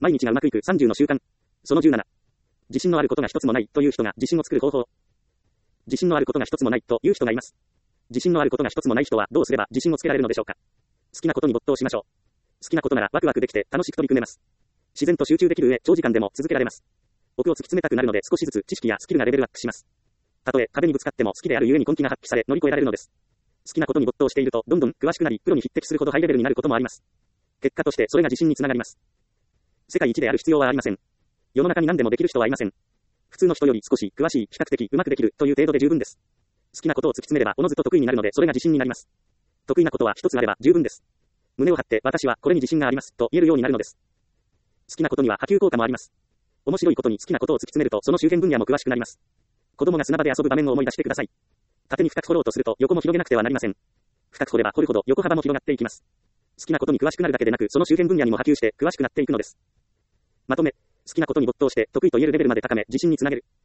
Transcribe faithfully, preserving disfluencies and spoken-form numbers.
毎日がうまくいくさんじゅうの習慣。そのじゅうなな。自信のあることが一つもないという人が自信を作る方法。自信のあることが一つもないという人がいます。自信のあることが一つもない人はどうすれば自信をつけられるのでしょうか。好きなことに没頭しましょう。好きなことならワクワクできて楽しく取り組めます。自然と集中できる上、長時間でも続けられます。奥を突き詰めたくなるので少しずつ知識やスキルがレベルアップします。たとえ壁にぶつかっても好きであるゆえに根気が発揮され乗り越えられるのです。好きなことに没頭しているとどんどん詳しくなりプロに匹敵するほどハイレベルになることもあります。結果としてそれが自信につながります。世界一である必要はありません。世の中に何でもできる人はいません。普通の人より少し詳しい、比較的うまくできるという程度で十分です。好きなことを突き詰めればおのずと得意になるのでそれが自信になります。得意なことは一つあれば十分です。胸を張って私はこれに自信がありますと言えるようになるのです。好きなことには波及効果もあります。面白いことに好きなことを突き詰めるとその周辺分野も詳しくなります。子供が砂場で遊ぶ場面を思い出してください。縦に深く掘ろうとすると横も広げなくてはなりません。深く掘れば掘るほど横幅も広がっていきます。好きなことに詳しくなるだけでなくその周辺分野にも波及して詳しくなっていくのです。まとめ、好きなことに没頭して得意と言えるレベルまで高め自信につなげる。